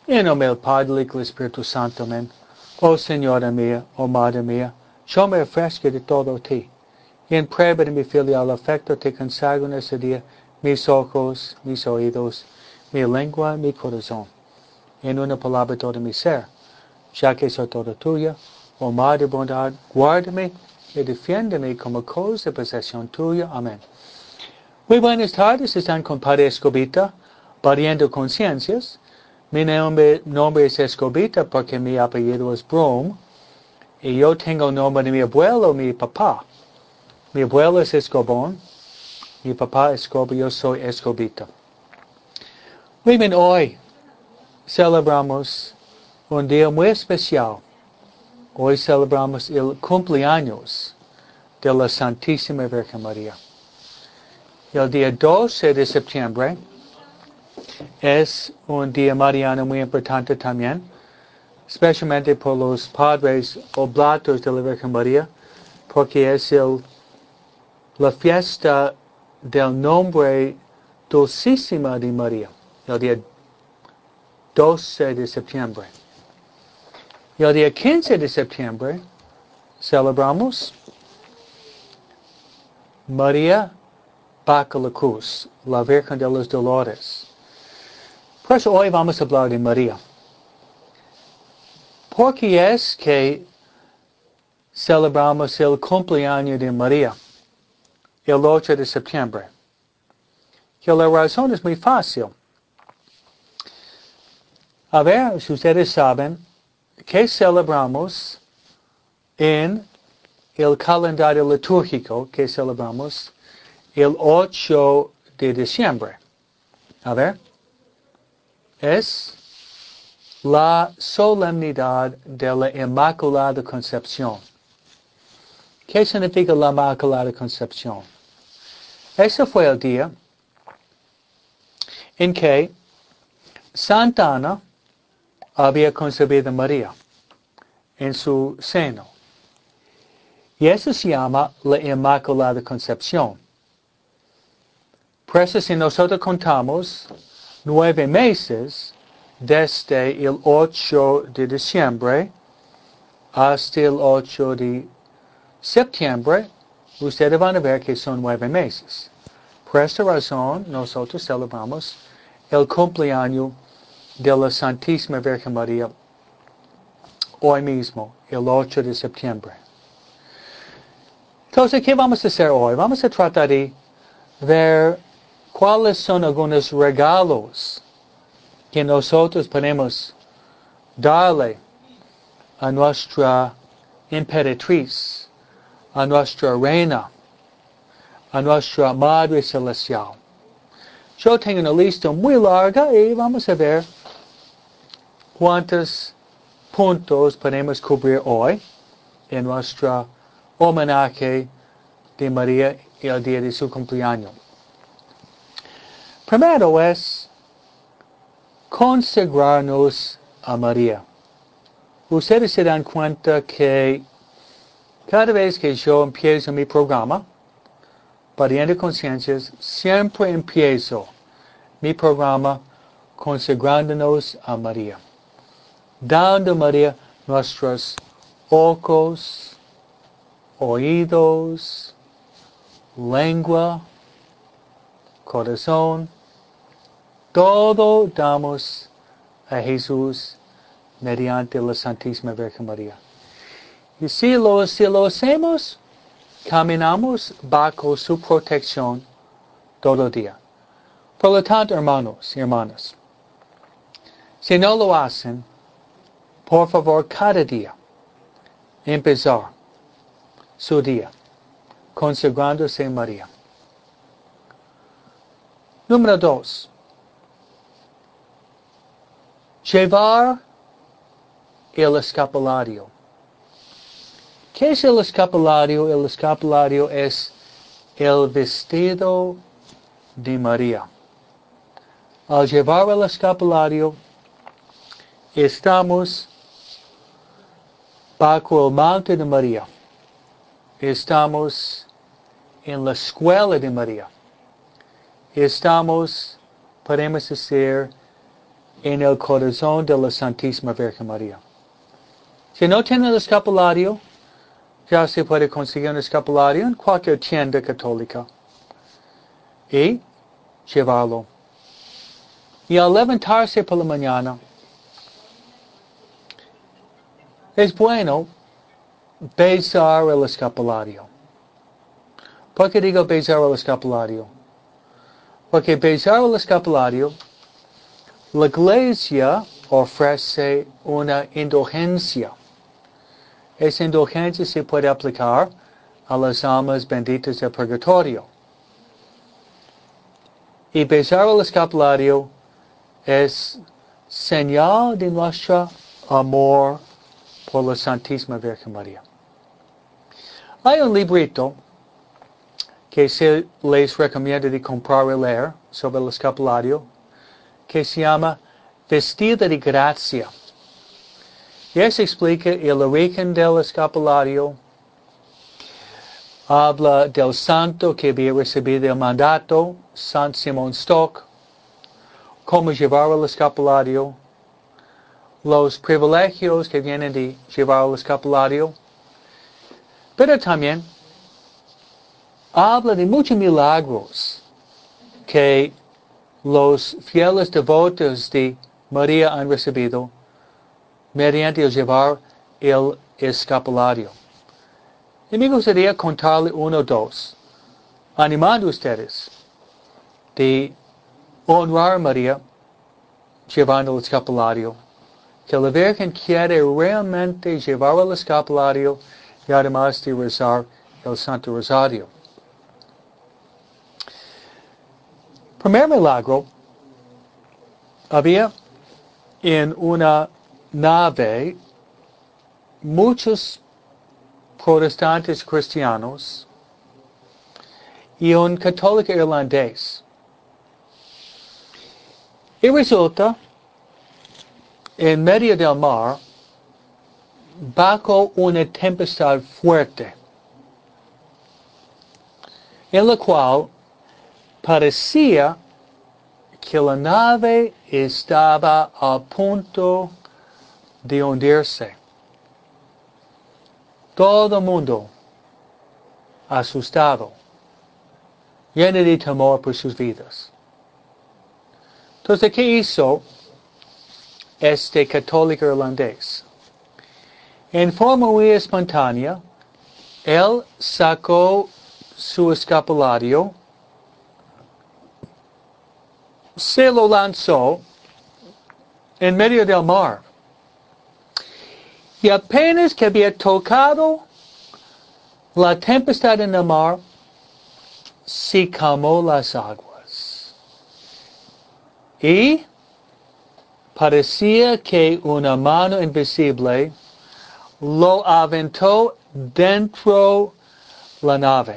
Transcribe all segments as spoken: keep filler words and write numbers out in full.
En nombre del Padre, del Hijo y del Espíritu Santo, amén. Oh Señora mía, oh Madre mía, yo me refresco de todo ti. Y en prueba de mi filial afecto te consagro en este día mis ojos, mis oídos, mi lengua, mi corazón. En una palabra todo mi ser, ya que soy toda tuya, oh Madre bondad, guárdame y defiéndeme como cosa de posesión tuya. Amén. Muy buenas tardes, están con Padre Escobita, pariendo conciencias. Mi nombre, nombre es Escobita porque mi apellido es Brom. Y yo tengo el nombre de mi abuelo, mi papá. Mi abuelo es Escobón, mi papá Escobar, yo soy Escobita. Muy bien, hoy celebramos un día muy especial. Hoy celebramos el cumpleaños de la Santísima Virgen María. El día doce de septiembre es un día mariano muy importante también, especialmente por los padres oblatos de la Virgen María, porque es el, la fiesta del nombre dulcísima de María, el día doce de septiembre. Y el día quince de septiembre celebramos María bajo la cruz, la Virgen de los Dolores. Por eso hoy vamos a hablar de María. ¿Por qué es que celebramos el cumpleaños de María el ocho de septiembre? Y la razón es muy fácil. A ver, si ustedes saben, ¿qué celebramos en el calendario litúrgico que celebramos el ocho de diciembre? A ver, es la solemnidad de la Inmaculada Concepción. ¿Qué significa la Inmaculada Concepción? Ese fue el día en que Santa Ana había concebido a María en su seno. Y eso se llama la Inmaculada Concepción. Por eso si nosotros contamos nueve meses desde el ocho de diciembre hasta el ocho de septiembre, ustedes van a ver que son nueve meses. Por esta razón, nosotros celebramos el cumpleaños de la Santísima Virgen María hoy mismo, el ocho de septiembre. Entonces, ¿qué vamos a hacer hoy? Vamos a tratar de ver cuáles son algunos regalos que nosotros podemos darle a nuestra emperatriz, a nuestra reina, a nuestra Madre Celestial. Yo tengo una lista muy larga y vamos a ver cuántos puntos podemos cubrir hoy en nuestro homenaje de María el día de su cumpleaños. Primero es consagrarnos a María. Ustedes se dan cuenta que cada vez que yo empiezo mi programa, Pariendo Conciencias, siempre empiezo mi programa consagrándonos a María, dando a María nuestros ojos, oídos, lengua, corazón, todo damos a Jesús mediante la Santísima Virgen María. Y si lo, si lo hacemos, caminamos bajo su protección todo el día. Por lo tanto, hermanos y hermanas, si no lo hacen, por favor, cada día, empezar su día consagrándose a María. Número dos, llevar el escapulario. ¿Qué es el escapulario? El escapulario es el vestido de María. Al llevar el escapulario, estamos bajo el manto de María. Estamos en la escuela de María. Estamos, podemos decir, en el corazón de la Santísima Virgen María. Si no tiene el escapulario, ya se puede conseguir un escapulario en cualquier tienda católica y llevarlo. Y al levantarse por la mañana, es bueno besar el escapulario. ¿Por qué digo besar el escapulario? Porque besar el escapulario, la Iglesia ofrece una indulgencia. Esa indulgencia se puede aplicar a las almas benditas del purgatorio. Y besar el escapulario es señal de nuestro amor por la Santísima Virgen María. Hay un librito que se les recomienda de comprar y leer sobre el escapulario que se llama Vestida de Gracia. Y eso explica el origen del escapulario, habla del santo que había recibido el mandato, San Simón Stock, cómo llevar el escapulario, los privilegios que vienen de llevar el escapulario, pero también habla de muchos milagros que los fieles devotos de María han recibido mediante el llevar el escapulario. Y me gustaría contarle uno o dos, animando a ustedes de honrar a María llevando el escapulario, que la Virgen quiere realmente llevar el escapulario y además de rezar el Santo Rosario. Primer milagro, había en una nave muchos protestantes cristianos y un católico irlandés. Y resulta, en medio del mar, bajo una tempestad fuerte, en la cual parecía que la nave estaba a punto de hundirse. Todo el mundo asustado, lleno de temor por sus vidas. Entonces, ¿qué hizo este católico irlandés? En forma muy espontánea, él sacó su escapulario, se lo lanzó en medio del mar. Y apenas que había tocado la tempestad en el mar, se calmó las aguas. Y parecía que una mano invisible lo aventó dentro la nave.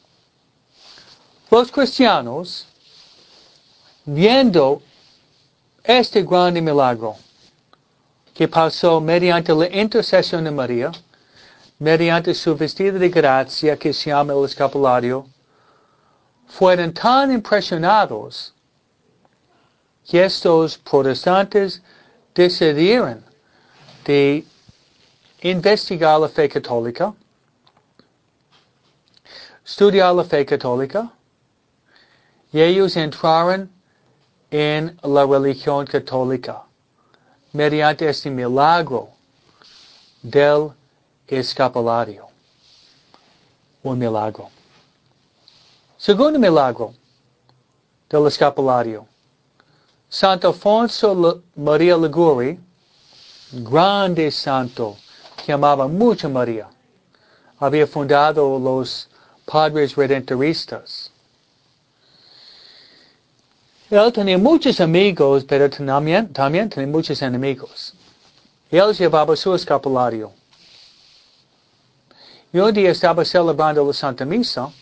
Los cristianos, viendo este grande milagro que pasó mediante la intercesión de María, mediante su vestido de gracia que se llama el escapulario, fueron tan impresionados que estos protestantes decidieron de investigar la fe católica, estudiar la fe católica, y ellos entraron en la religión católica mediante este milagro del escapulario. Un milagro. Segundo milagro del escapulario. Santo Alfonso María Liguori, grande santo, que amaba mucho a María, había fundado los Padres Redentoristas. Él tenía muchos amigos, pero también, también tenía muchos enemigos. Él llevaba su escapulario. Y un día estaba celebrando la Santa Misa.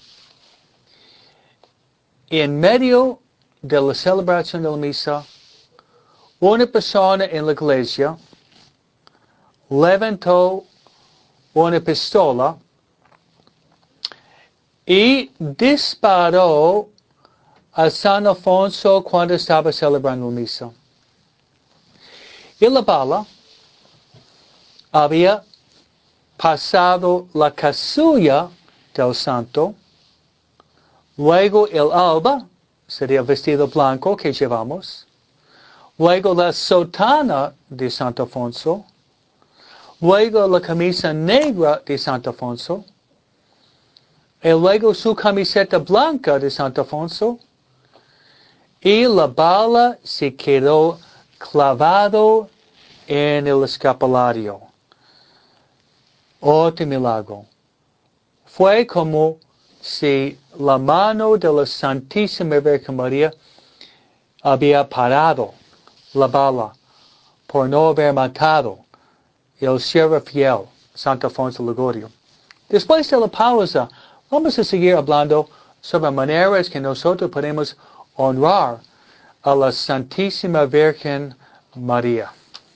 Y en medio de la celebración de la misa, una persona en la iglesia levantó una pistola y disparó a San Alfonso cuando estaba celebrando la misa. Y la bala había pasado la casulla del santo, luego el alba, sería el vestido blanco que llevamos, luego la sotana de Santo Alfonso, luego la camisa negra de Santo Alfonso, y luego su camiseta blanca de Santo Alfonso, y la bala se quedó clavado en el escapulario. Otro milagro. Fue como si la mano de la Santísima Virgen María había parado la bala por no haber matado el siervo fiel, Santo Alfonso Ligurio. Después de la pausa, vamos a seguir hablando sobre maneras que nosotros podemos honrar a la Santísima Virgen María.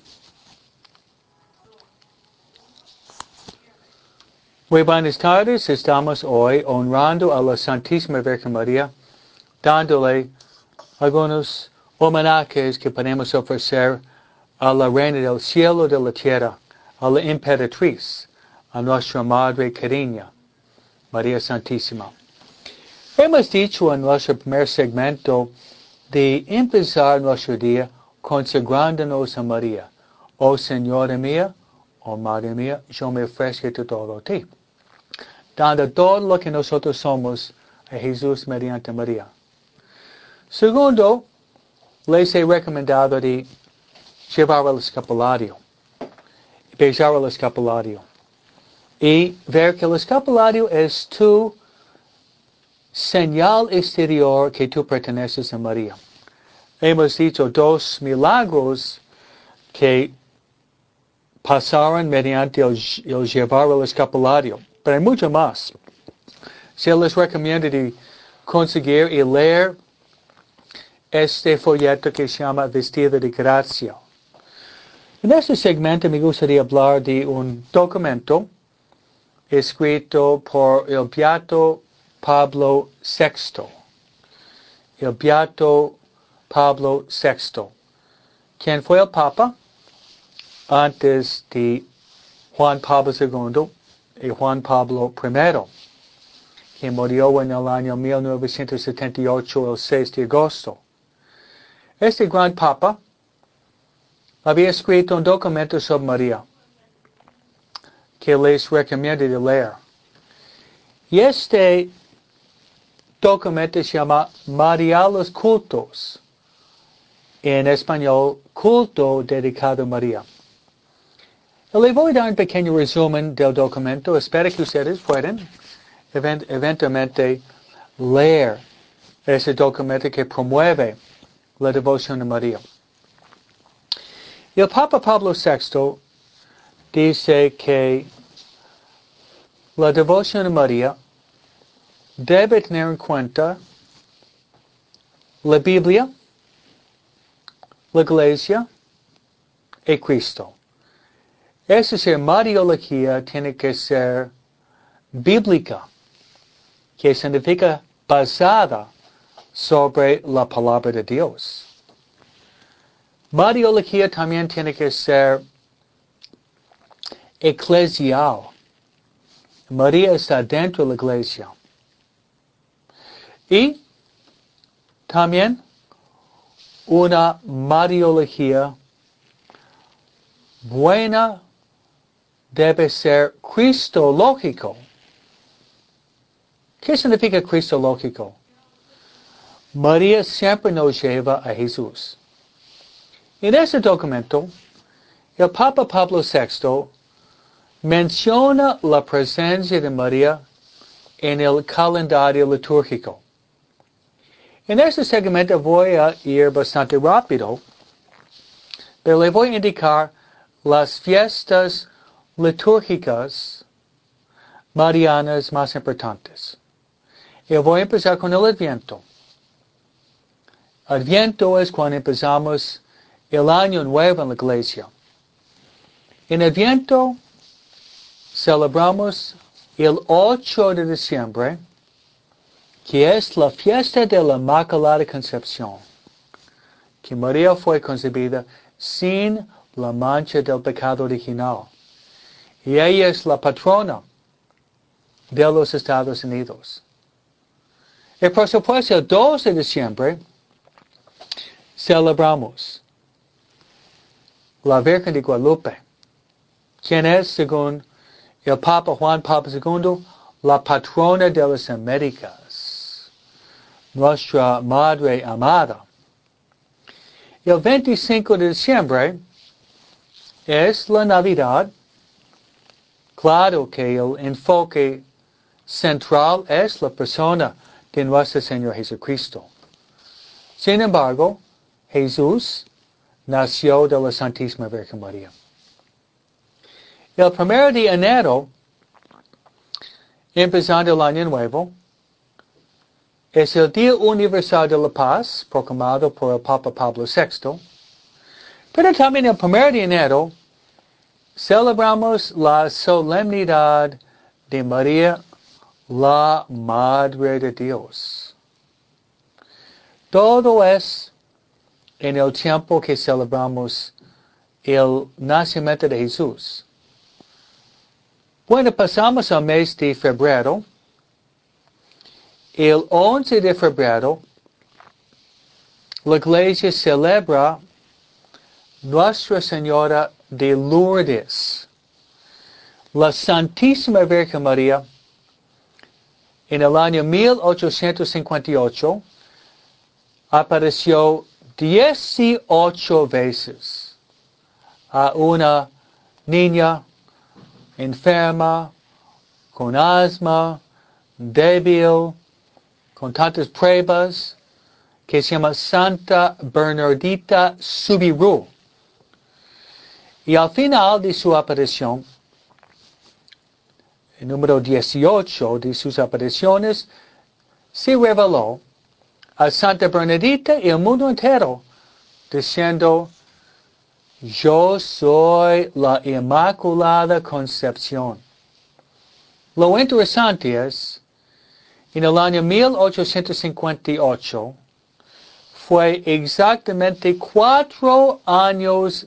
Muy buenas tardes, estamos hoy honrando a la Santísima Virgen María, dándole algunos homenajes que podemos ofrecer a la Reina del Cielo y de la Tierra, a la Imperatriz, a nuestra Madre querida, María Santísima. Hemos dicho en nuestro primer segmento de empezar nuestro día consagrándonos a María. Oh Señora mía, oh Madre mía, yo me ofrezco todo a ti. Dando todo lo que nosotros somos a Jesús mediante María. Segundo, les he recomendado de llevar el escapulario, besar el escapulario, y ver que el escapulario es tu señal exterior que tú perteneces a María. Hemos dicho dos milagros que pasaron mediante el, el llevar el escapulario. Pero hay mucho más. Se les recomienda de conseguir y leer este folleto que se llama Vestido de Gracia. En este segmento me gustaría hablar de un documento escrito por el Beato Pablo sexto. El Beato Pablo sexto, quien fue el Papa antes de Juan Pablo segundo y Juan Pablo primero, que murió en el año mil novecientos setenta y ocho, el seis de agosto. Este gran Papa había escrito un documento sobre María, que les recomiendo de leer. Y este documento se llama María los Cultos, en español, Culto dedicado a María. Le voy a dar un pequeño resumen del documento. Espero que ustedes puedan event eventualmente leer ese documento que promueve la devoción a María. El Papa Pablo sexto dice que la devoción a María debe tener en cuenta la Biblia, la Iglesia y Cristo. Es decir, Mariología tiene que ser bíblica, que significa basada sobre la palabra de Dios. Mariología también tiene que ser eclesial. María está dentro de la iglesia. Y también una Mariología buena debe ser cristológico. ¿Qué significa cristológico? María siempre nos lleva a Jesús. En este documento, el Papa Pablo sexto menciona la presencia de María en el calendario litúrgico. En este segmento voy a ir bastante rápido, pero le voy a indicar las fiestas litúrgicas marianas más importantes. Y voy a empezar con el Adviento. Adviento es cuando empezamos el año nuevo en la iglesia. En Adviento celebramos el ocho de diciembre, que es la fiesta de la Inmaculada Concepción, que María fue concebida sin la mancha del pecado original. Y ella es la patrona de los Estados Unidos. Y por supuesto, el dos de diciembre celebramos la Virgen de Guadalupe, quien es, según el Papa Juan Pablo segundo, la patrona de las Américas, nuestra Madre amada. El veinticinco de diciembre es la Navidad. Claro que el enfoque central es la persona de nuestro Señor Jesucristo. Sin embargo, Jesús nació de la Santísima Virgen María. El primero de enero, empezando el año nuevo, es el Día Universal de la Paz, proclamado por el Papa Pablo sexto. Pero también el primero de enero celebramos la solemnidad de María, la Madre de Dios. Todo es en el tiempo que celebramos el nacimiento de Jesús. Bueno, pasamos al mes de febrero. El once de febrero, la iglesia celebra Nuestra Señora de Lourdes. La Santísima Virgen María, en el año mil ochocientos cincuenta y ocho, apareció dieciocho veces a una niña enferma, con asma, débil, con tantas pruebas, que se llama Santa Bernardita Soubirous. Y al final de su aparición, el número dieciocho de sus apariciones, se reveló a Santa Bernardita y al mundo entero, diciendo: yo soy la Inmaculada Concepción. Lo interesante es, en el año mil ochocientos cincuenta y ocho, fue exactamente cuatro años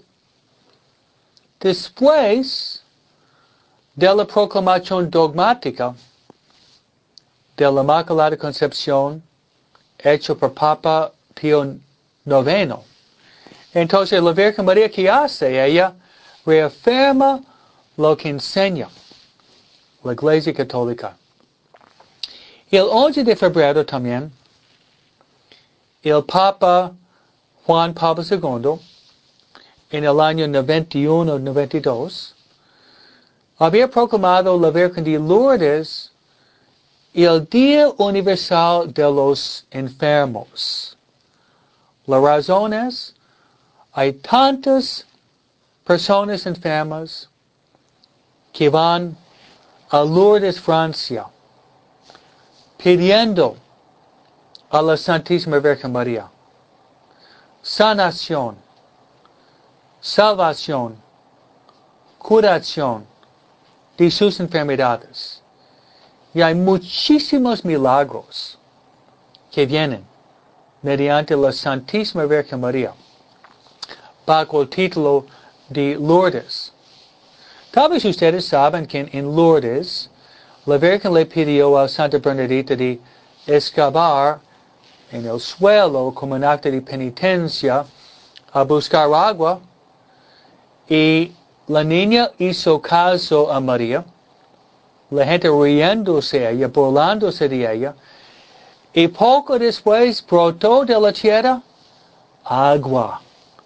después de la proclamación dogmática de la Inmaculada Concepción, hecho por Papa Pío noveno. Entonces, la Virgen María, ¿qué hace? Ella reafirma lo que enseña la Iglesia Católica. El once de febrero también, el Papa Juan Pablo segundo, en el año noventa y uno noventa y dos, había proclamado la Virgen de Lourdes el Día Universal de los Enfermos. La razón es, hay tantas personas enfermas que van a Lourdes, Francia, pidiendo a la Santísima Virgen María sanación, salvación, curación de sus enfermedades. Y hay muchísimos milagros que vienen mediante la Santísima Virgen María bajo el título de Lourdes. Tal vez ustedes saben que en Lourdes la Virgen le pidió a Santa Bernardita de excavar en el suelo como un acto de penitencia a buscar agua, y la niña hizo caso a María, la gente riéndose de ella, burlándose de ella, y poco después brotó de la tierra agua,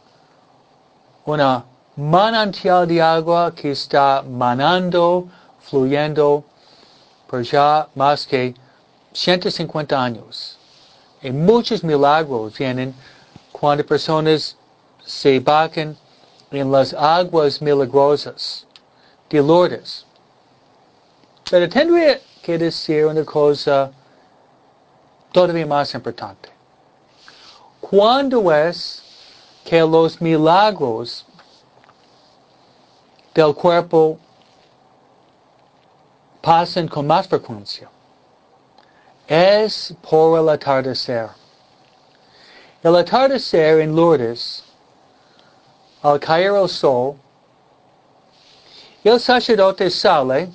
una manantial de agua que está manando, fluyendo por ya más que ciento cincuenta años. Y muchos milagros vienen cuando personas se bajan en las aguas milagrosas de Lourdes. Pero tendría que decir una cosa todavía más importante. ¿Cuándo es que los milagros del cuerpo pasan con más frecuencia? Es por el atardecer. El atardecer en Lourdes al caer el sol, el sacerdote sale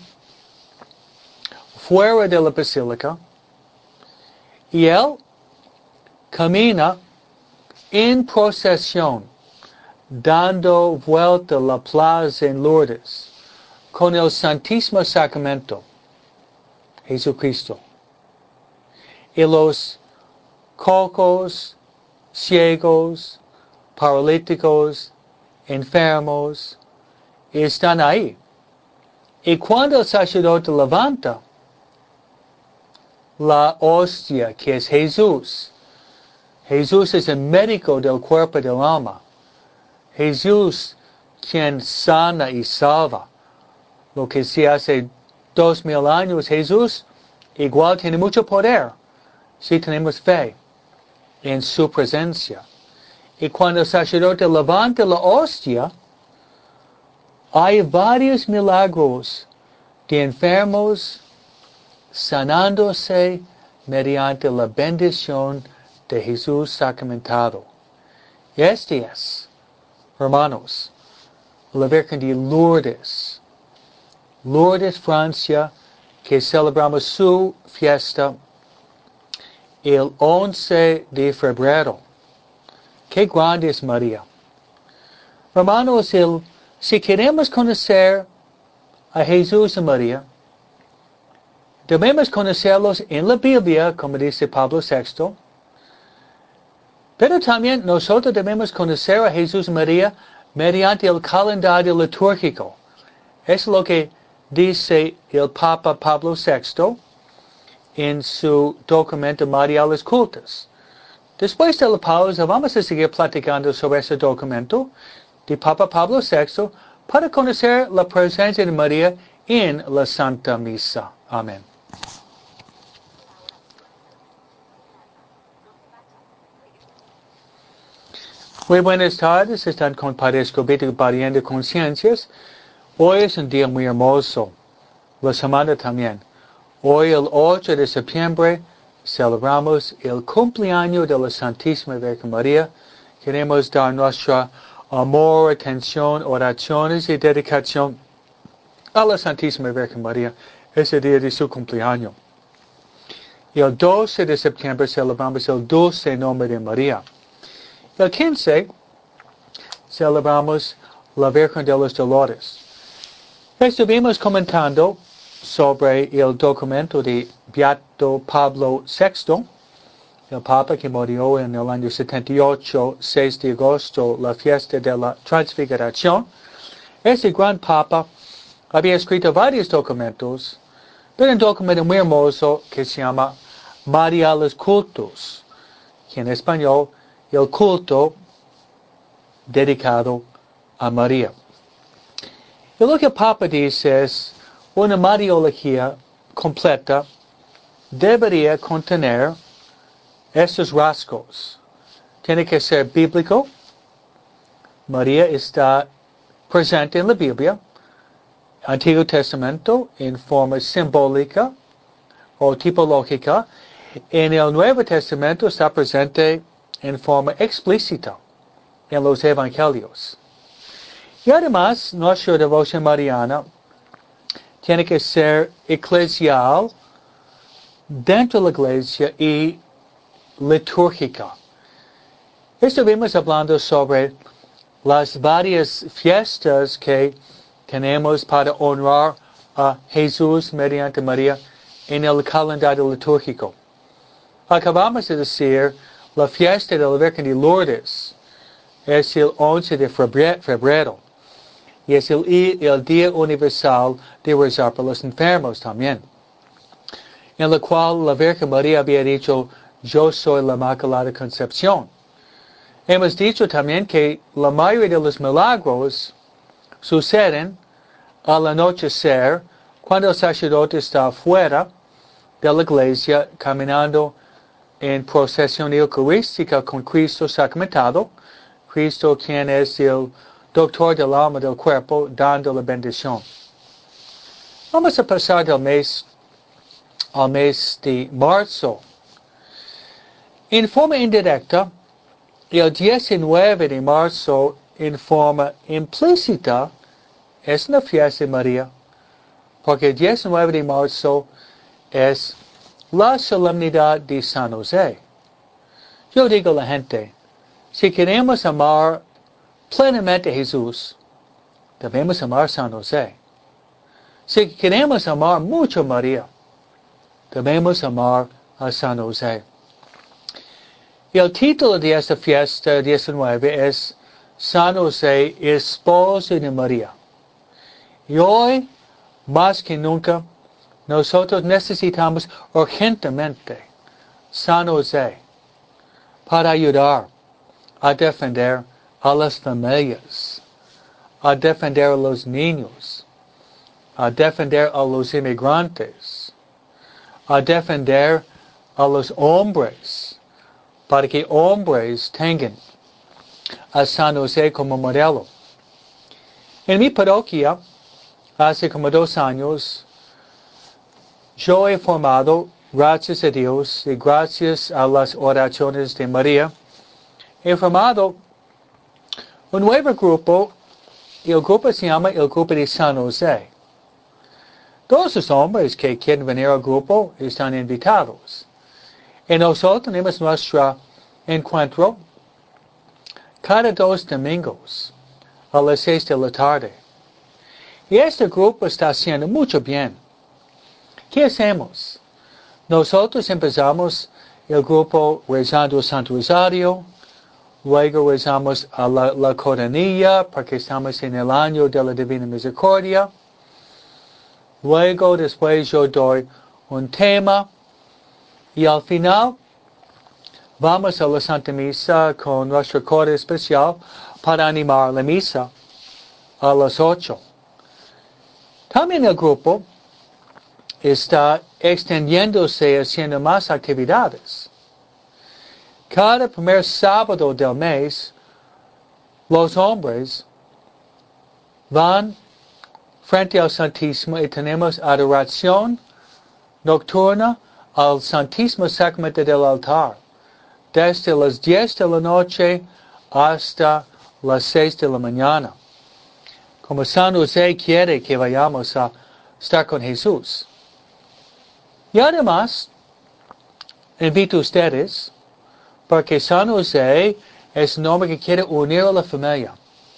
fuera de la basílica y él camina en procesión, dando vuelta la plaza en Lourdes, con el Santísimo Sacramento, Jesucristo. Y los cocos, ciegos, paralíticos, enfermos, están ahí. Y cuando el sacerdote levanta la hostia, que es Jesús, Jesús es el médico del cuerpo y del alma. Jesús, quien sana y salva. Lo que se hace dos mil años, Jesús igual tiene mucho poder si tenemos fe en su presencia. Y cuando el sacerdote levanta la hostia, hay varios milagros de enfermos sanándose mediante la bendición de Jesús sacramentado. Este es, hermanos, la Virgen de Lourdes. Lourdes, Francia, que celebramos su fiesta el once de febrero. Qué grande es María. Hermanos, el, si queremos conocer a Jesús y María, debemos conocerlos en la Biblia, como dice Pablo sexto, pero también nosotros debemos conocer a Jesús y María mediante el calendario litúrgico. Es lo que dice el Papa Pablo sexto en su documento Mariales Cultas. Después de la pausa vamos a seguir platicando sobre ese documento de Papa Pablo sexto para conocer la presencia de María en la Santa Misa. Amén. Muy buenas tardes, están con Padre Escobedo Pariendo Conciencias. Hoy es un día muy hermoso, la semana también. Hoy, el ocho de septiembre, celebramos el cumpleaños de la Santísima Virgen María. Queremos dar nuestro amor, atención, oraciones y dedicación a la Santísima Virgen María, ese día de su cumpleaños. Y el doce de septiembre celebramos el dulce nombre de María. El quince celebramos la Virgen de los Dolores. Estuvimos comentando sobre el documento de Beato Pablo sexto, el Papa que murió en el año setenta y ocho, seis de agosto, la fiesta de la Transfiguración. Ese gran Papa había escrito varios documentos, pero un documento muy hermoso que se llama Mariales Cultos, que en español el culto dedicado a María. Y lo que el Papa dice es, una Mariología completa debería contener estos rasgos. Tiene que ser bíblico. María está presente en la Biblia, Antiguo Testamento, en forma simbólica o tipológica. En el Nuevo Testamento está presente en forma explícita en los Evangelios. Y además, nuestra devoción mariana tiene que ser eclesial, dentro de la iglesia y litúrgica. Estuvimos hablando sobre las varias fiestas que tenemos para honrar a Jesús mediante María en el calendario litúrgico. Acabamos de decir la fiesta de la Virgen de Lourdes es el once de febrero y es el, el Día Universal de rezar por los enfermos también, en la cual la Virgen María había dicho, yo soy la Inmaculada Concepción. Hemos dicho también que la mayoría de los milagros suceden al anochecer, cuando el sacerdote está fuera de la iglesia caminando en procesión eucarística con Cristo sacramentado, Cristo quien es el doctor del alma y del cuerpo, dando la bendición. Vamos a pasar del mes al mes de marzo. En forma indirecta, el diecinueve de marzo en forma implícita es una fiesta de María, porque el diecinueve de marzo es la solemnidad de San José. Yo digo a la gente, si queremos amar plenamente a Jesús, debemos amar a San José. Si queremos amar mucho a María, debemos amar a San José. Y el título de esta fiesta diecinueve es San José, esposo de María. Y hoy, más que nunca, nosotros necesitamos urgentemente San José para ayudar a defender a las familias, a defender a los niños, a defender a los inmigrantes, a defender a los hombres, para que hombres tengan a San José como modelo. En mi parroquia, hace como dos años, yo he formado, gracias a Dios y gracias a las oraciones de María, he formado un nuevo grupo, y el grupo se llama el grupo de San José. Todos los hombres que quieren venir al grupo están invitados. Y nosotros tenemos nuestro encuentro cada dos domingos a las seis de la tarde. Y este grupo está haciendo mucho bien. ¿Qué hacemos? Nosotros empezamos el grupo rezando el Santo Rosario, luego rezamos a la, la coronilla porque estamos en el año de la Divina Misericordia. Luego, después yo doy un tema y al final vamos a la Santa Misa con nuestro coro especial para animar la misa a las ocho. También el grupo está extendiéndose haciendo más actividades. Cada primer sábado del mes, los hombres van frente al Santísimo y tenemos adoración nocturna al Santísimo Sacramento del altar, desde las diez de la noche hasta las seis de la mañana. Como San José quiere que vayamos a estar con Jesús. Y además, invito a ustedes, porque San José es un hombre que quiere unir a la familia.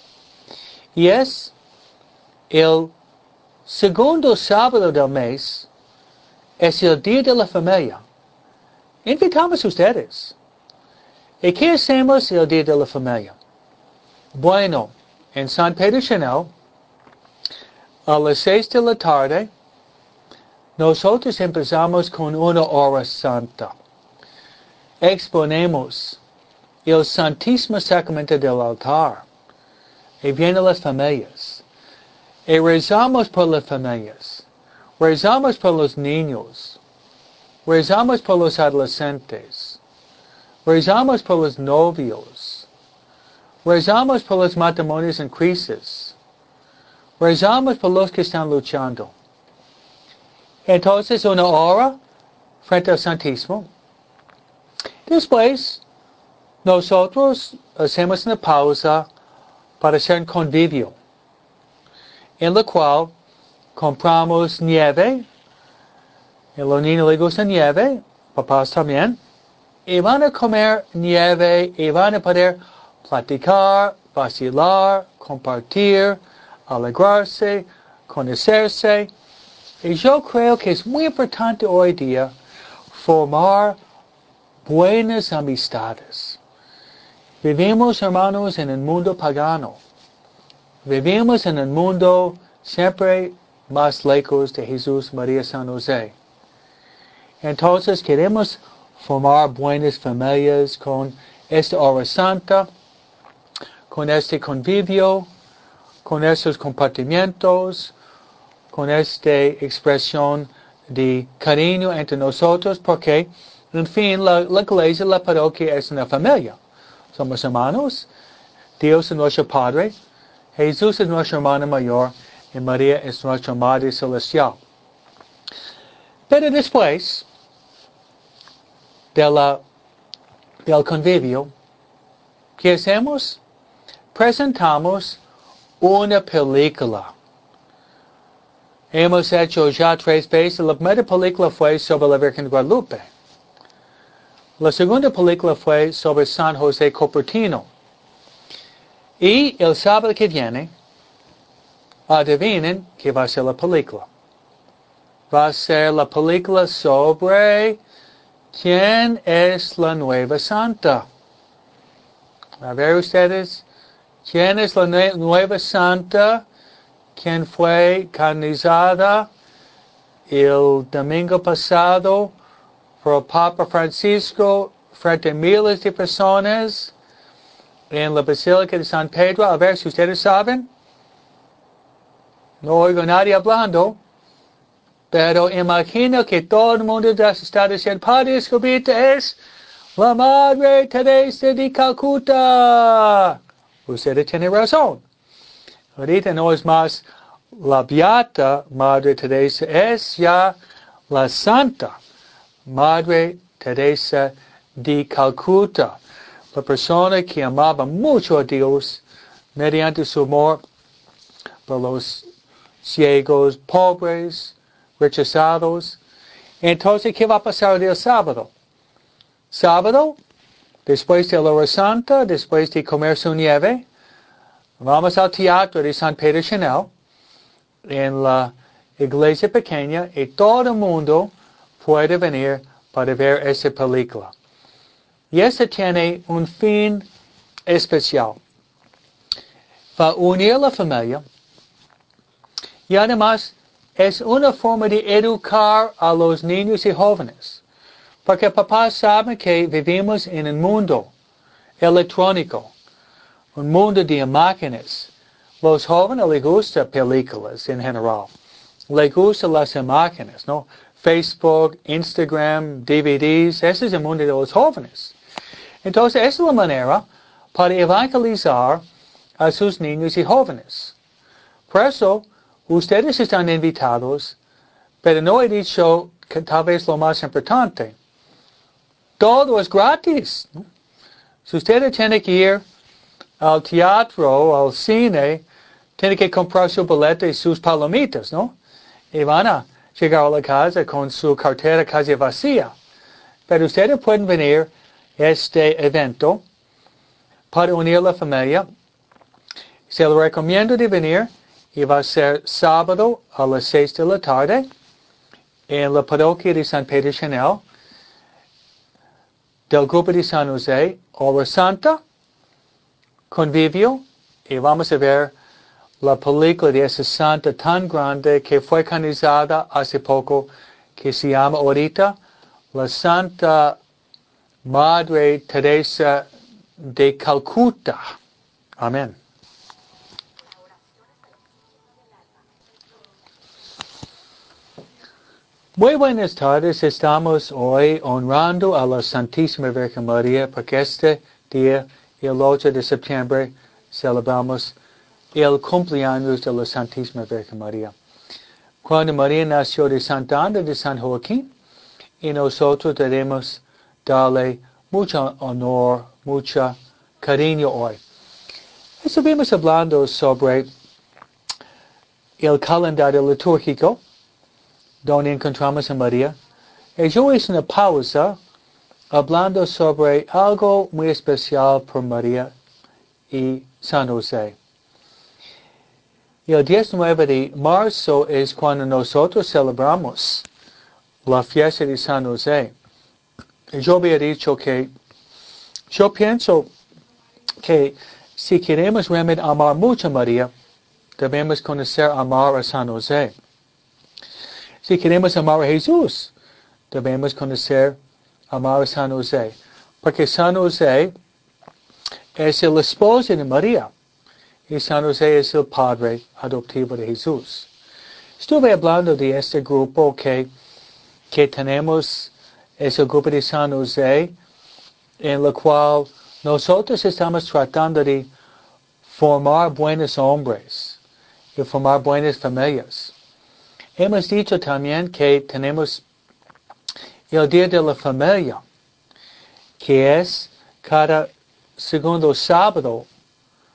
Y es el segundo sábado del mes, es el Día de la Familia. Invitamos a ustedes. ¿Y qué hacemos el Día de la Familia? Bueno, en San Pedro Chanel, a las seis de la tarde, nosotros empezamos con una hora santa. Exponemos el Santísimo Sacramento del altar. Y vienen las familias. Y rezamos por las familias. Rezamos por los niños. Rezamos por los adolescentes. Rezamos por los novios. Rezamos por los matrimonios en crisis. Rezamos por los que están luchando. Entonces, una hora frente al Santísimo. Después, nosotros hacemos una pausa para hacer un convivio, en la cual compramos nieve, y los niños les gusta nieve, papás también, y van a comer nieve y van a poder platicar, vacilar, compartir, alegrarse, conocerse. Y yo creo que es muy importante hoy día formar buenas amistades. Vivimos, hermanos, en un mundo pagano. Vivimos en un mundo siempre más lejos de Jesús, María, San José. Entonces queremos formar buenas familias con esta hora santa, con este convivio, con estos compartimientos, con esta expresión de cariño entre nosotros, porque, en fin, la, la iglesia, la parroquia es una familia. Somos hermanos, Dios es nuestro Padre, Jesús es nuestro hermano mayor, y María es nuestra Madre Celestial. Pero después de la, del convivio, ¿qué hacemos? presentamos una película. Hemos hecho ya tres veces. La primera película fue sobre la Virgen de Guadalupe. La segunda película fue sobre San José Cupertino. Y el sábado que viene, adivinen qué va a ser la película. Va a ser la película sobre quién es la nueva santa. A ver ustedes, ¿quién es la nueva santa? ¿Quién fue canonizada el domingo pasado por el Papa Francisco frente a miles de personas en la Basílica de San Pedro? A ver si ustedes saben. No oigo a nadie hablando. Pero imagino que todo el mundo está diciendo, Padre Escobita es la Madre Teresa de Calcuta. Usted tiene razón. Ahorita no es más la Beata Madre Teresa, es ya la Santa Madre Teresa de Calcuta. La persona que amaba mucho a Dios mediante su amor por los ciegos, pobres, rechazados. Entonces, ¿qué va a pasar el sábado? Sábado, después de la hora santa, después de comer su nieve, vamos al teatro de San Pedro Chanel, en la iglesia pequeña, y todo el mundo puede venir para ver esa película. Y esta tiene un fin especial. Va a unir a la familia, y además es una forma de educar a los niños y jóvenes. Porque papás saben que vivimos en un mundo electrónico, un mundo de máquinas. Los jóvenes les gustan películas en general. Les gustan las máquinas, ¿no? Facebook, Instagram, D V Ds, ese es el mundo de los jóvenes. Entonces, esa es la manera para evangelizar a sus niños y jóvenes. Por eso, ustedes están invitados, pero no he dicho que tal vez lo más importante. Todo es gratis, ¿no? Si ustedes tienen que ir al teatro, al cine, tienen que comprar su boleto y sus palomitas, ¿no? Y van a llegar a la casa con su cartera casi vacía. Pero ustedes pueden venir a este evento para unir la familia. Se lo recomiendo de venir y va a ser sábado a las seis de la tarde en la parroquia de San Pedro Chanel del grupo de San José, hora santa, convivio, y vamos a ver la película de esa santa tan grande que fue canonizada hace poco, que se llama ahorita la Santa Madre Teresa de Calcuta. Amén. Muy buenas tardes, estamos hoy honrando a la Santísima Virgen María porque este día, el ocho de septiembre, celebramos el cumpleaños de la Santísima Virgen María. Cuando María nació de Santa Ana de San Joaquín, y nosotros debemos darle mucho honor, mucho cariño hoy. Estuvimos hablando sobre el calendario litúrgico, donde encontramos a María. Y yo hice una pausa hablando sobre algo muy especial por María y San José. Y el diecinueve de marzo es cuando nosotros celebramos la fiesta de San José. Y yo había dicho que yo pienso que si queremos realmente amar mucho a María, debemos conocer amar a San José. Si queremos amar a Jesús, debemos conocer amar a San José. Porque San José es el esposo de María. Y San José es el padre adoptivo de Jesús. Estuve hablando de este grupo que, que tenemos, es el grupo de San José, en el cual nosotros estamos tratando de formar buenos hombres y formar buenas familias. Hemos dicho también que tenemos el Día de la Familia, que es cada segundo sábado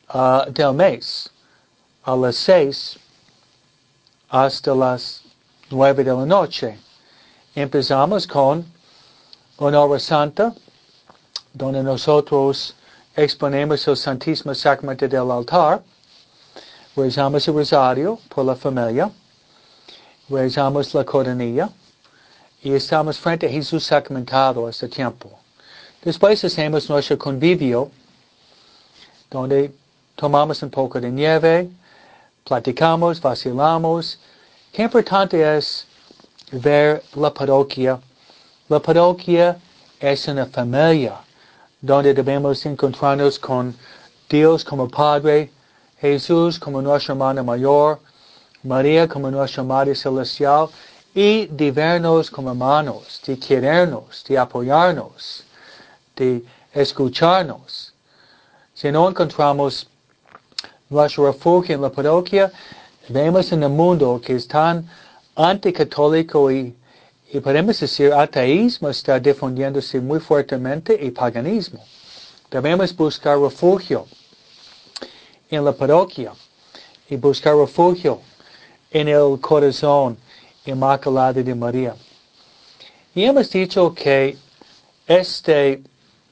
uh, del mes, a las seis hasta las nueve de la noche. Empezamos con una hora santa, donde nosotros exponemos el Santísimo Sacramento del altar, rezamos el rosario por la familia, rezamos la coronilla, y estamos frente a Jesús sacramentado este tiempo. Después hacemos nuestro convivio, donde tomamos un poco de nieve, platicamos, vacilamos. Qué importante es ver la parroquia. La parroquia es una familia, donde debemos encontrarnos con Dios como Padre, Jesús como nuestro hermano mayor, María como nuestra Madre Celestial, y de vernos como hermanos, de querernos, de apoyarnos, de escucharnos. Si no encontramos nuestro refugio en la parroquia, vemos en el mundo que es tan anticatólico y, y podemos decir ateísmo está difundiéndose muy fuertemente y paganismo. Debemos buscar refugio en la parroquia y buscar refugio en el corazón inmaculado de María. Y hemos dicho que este,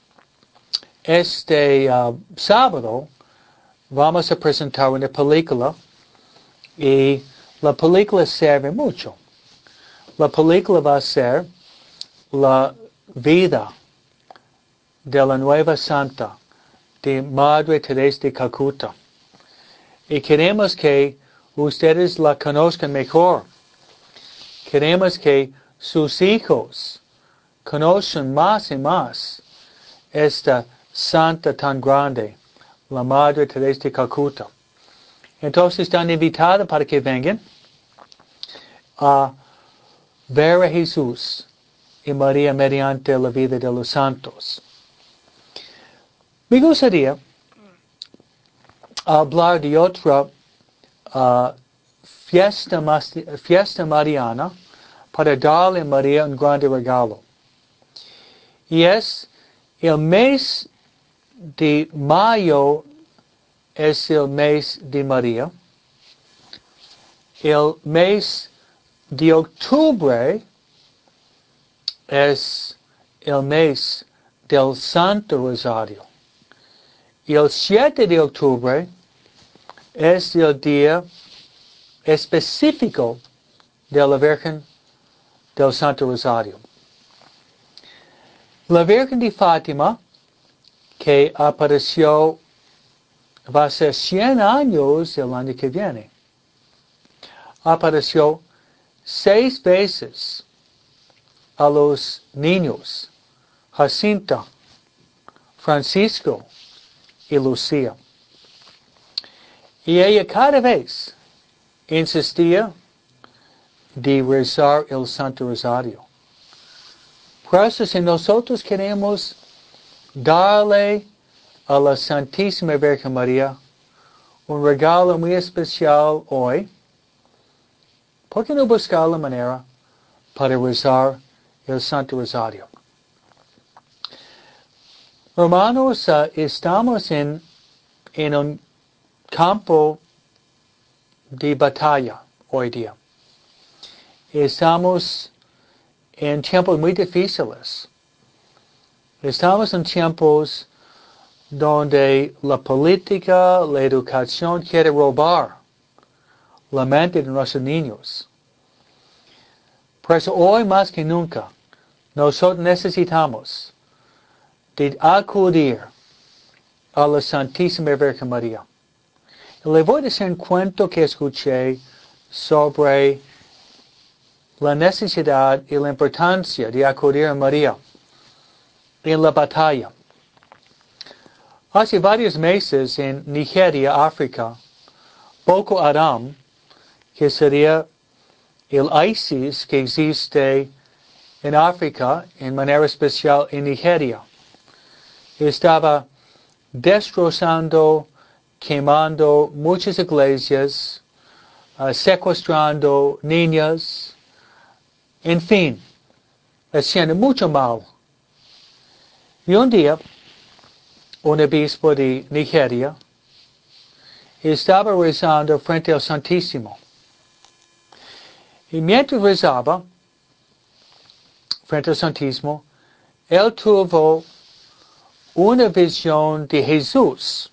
este uh, sábado vamos a presentar una película y la película sirve mucho. La película va a ser la vida de la nueva santa de Madre Teresa de Calcuta. Y queremos que ustedes la conozcan mejor. Queremos que sus hijos conozcan más y más esta santa tan grande, la Madre Teresa de Calcuta. Entonces están invitados para que vengan a ver a Jesús y María mediante la vida de los santos. Me gustaría hablar de otra uh, fiesta, fiesta mariana para darle a María un grande regalo. Y es el mes de mayo es el mes de María. El mes de octubre es el mes del Santo Rosario. Y el siete de octubre es el día específico de la Virgen del Santo Rosario. La Virgen de Fátima, que apareció, va a ser cien años el año que viene, apareció seis veces a los niños, Jacinta, Francisco y Lucía. Y ella cada vez insistía de rezar el Santo Rosario. Por eso, si nosotros queremos darle a la Santísima Virgen María un regalo muy especial hoy, ¿por qué no buscar la manera para rezar el Santo Rosario? Hermanos, uh, estamos en, en un campo de batalla hoy día. Estamos en tiempos muy difíciles. Estamos en tiempos donde la política, la educación quiere robar la mente de nuestros niños. Por eso hoy más que nunca nosotros necesitamos de acudir a la Santísima Virgen María. Y le voy a decir un cuento que escuché sobre la necesidad y la importancia de acudir a María en la batalla. Hace varios meses en Nigeria, África, Boko Haram, que sería el ISIS que existe en África, en manera especial en Nigeria, estaba destrozando, quemando muchas iglesias, uh, secuestrando niñas, en fin, haciendo mucho mal. Y un día, un obispo de Nigeria estaba rezando frente al Santísimo. Y mientras rezaba frente al Santísimo, él tuvo una visión de Jesús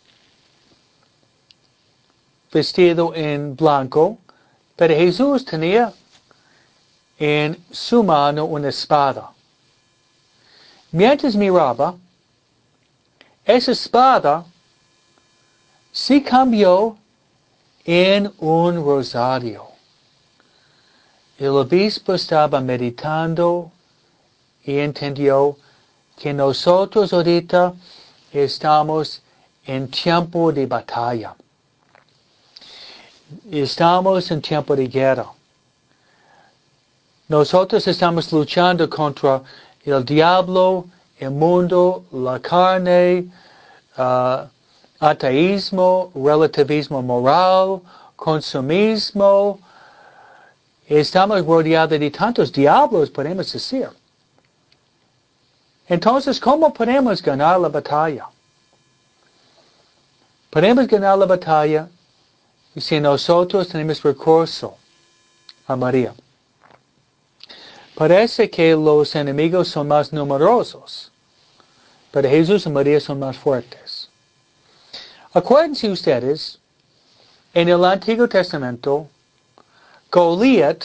vestido en blanco, pero Jesús tenía en su mano una espada. Mientras miraba, esa espada se cambió en un rosario. El obispo estaba meditando y entendió que nosotros ahorita estamos en tiempo de batalla. Estamos en tiempo de guerra. Nosotros estamos luchando contra el diablo, el mundo, la carne, uh, ateísmo, relativismo moral, consumismo. Estamos rodeados de tantos diablos, podemos decir. Entonces, ¿cómo podemos ganar la batalla? Podemos ganar la batalla si nosotros tenemos recurso a María. Parece que los enemigos son más numerosos, pero Jesús y María son más fuertes. Acuérdense ustedes, en el Antiguo Testamento, Goliat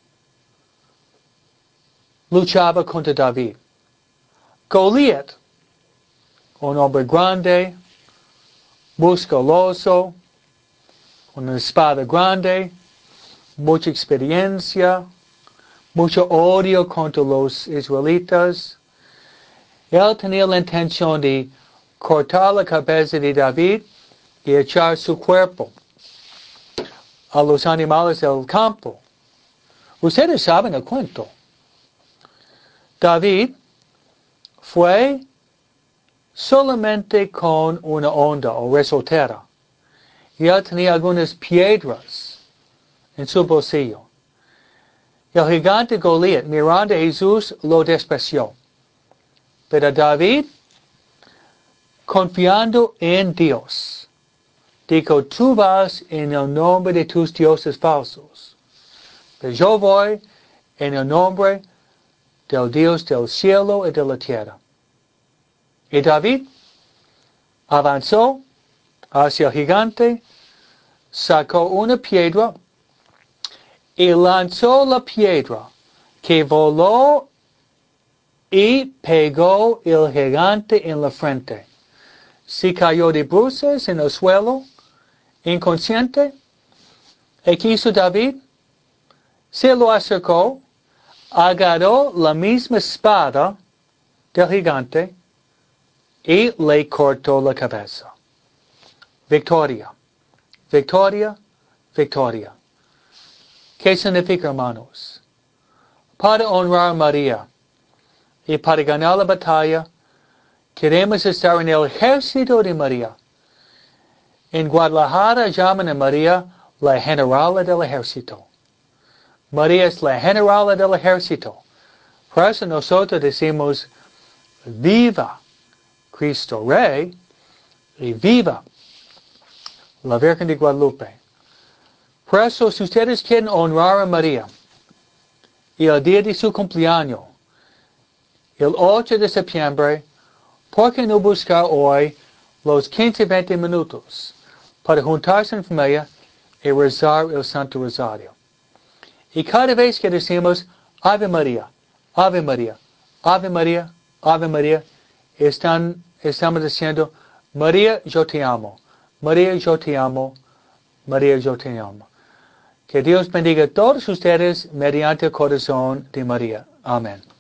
luchaba contra David. Goliat, un hombre grande, musculoso, una espada grande, mucha experiencia, mucho odio contra los israelitas. Él tenía la intención de cortar la cabeza de David y echar su cuerpo a los animales del campo. Ustedes saben el cuento. David fue solamente con una onda o resortera. Y él tenía algunas piedras en su bolsillo. El gigante Goliat, mirando a Jesús, lo despreció. Pero David, confiando en Dios, dijo, tú vas en el nombre de tus dioses falsos. Pero yo voy en el nombre del Dios del cielo y de la tierra. Y David avanzó hacia el gigante, sacó una piedra y lanzó la piedra que voló y pegó el gigante en la frente. Se cayó de bruces en el suelo, inconsciente. ¿Y qué hizo David? Se lo acercó, agarró la misma espada del gigante y le cortó la cabeza. Victoria, victoria, victoria. ¿Qué significa, hermanos? Para honrar a María y para ganar la batalla, queremos estar en el ejército de María. En Guadalajara llaman a María la generala del ejército. María es la generala del ejército. Por eso nosotros decimos, viva Cristo Rey y viva la Virgen de Guadalupe. Por eso, si ustedes quieren honrar a María, y el día de su cumpleaños, el ocho de septiembre, ¿por qué no buscar hoy los quince a veinte minutos para juntarse en familia y rezar el Santo Rosario? Y cada vez que decimos Ave María, Ave María, Ave María, Ave María, están, estamos diciendo María, yo te amo, María, yo te amo, María, yo te amo. Que Dios bendiga a todos ustedes mediante el corazón de María. Amén.